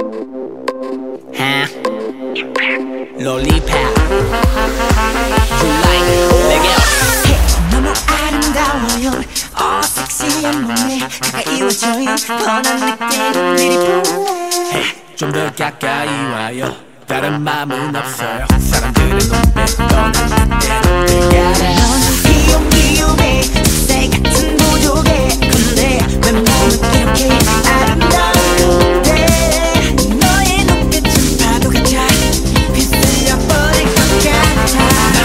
Lollipop You like 내게 너무 아름다워요 섹시한 몸에 가까이 와 join 뻔한 느낌은 미리 보내 좀 더 가까이 와요 다른 마음은 없어요 사람들의 눈빛 너는 그대로 들가라 너는 귀요미요해 새 같은 보조개 근데 왜 몸은 이렇게 아름다운데 너의 눈빛은 파도 같아 휩쓸려 버릴 것 같아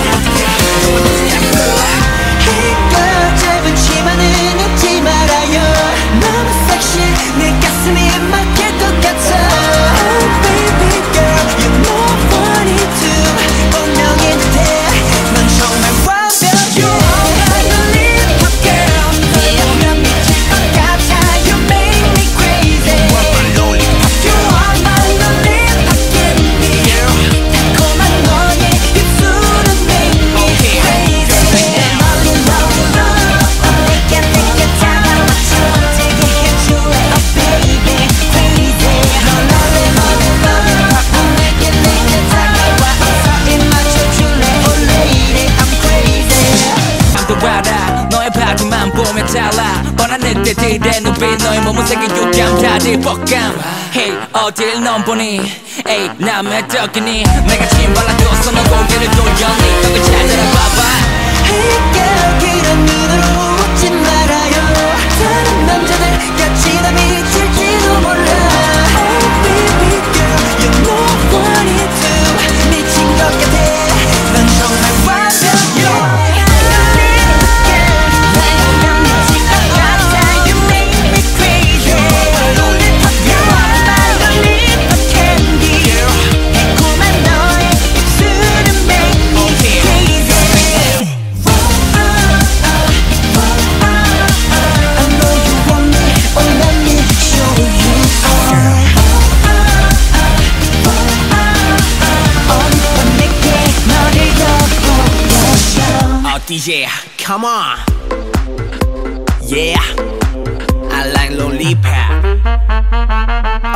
Hey girl 짧은 치마는 입지 말아요 너무 섹시해 내 가슴이 막힐 것 같아 Oh baby girl you're more funny too 운명인데 넌 정말 완벽해 You are my lollipop girl 너 보면 미칠 것 같아 You make me crazy You are my lollipop You are my lollipop candy 달콤한 너의 입술은 make me crazy 내 멀리 멀리 너 내게 다가와줘 되게 해줄래 Oh baby crazy 너 너를 멀리 lollipop 내게 다가와 어서 입 맞춰줄래 Oh lady I'm crazy 아무도 알아 너의 바디만 보면 달라 뻔한 늑대들의 눈빛 너의 몸은 세계 육감 다들 뻑감 Hey 어딜 넌 보니 에이 남의 떡이니 내가 침 발라줘서 너 고개를 돌려니 떡을 찾아라 봐봐 Hey girl 그런 눈으로 웃지 말아요 다른 남자들 같이 다 미칠지도 몰라 Oh baby girl you're more funny too 미친 것 같아 넌 정말 완벽해 DJ, come on. Yeah, I like lollipop.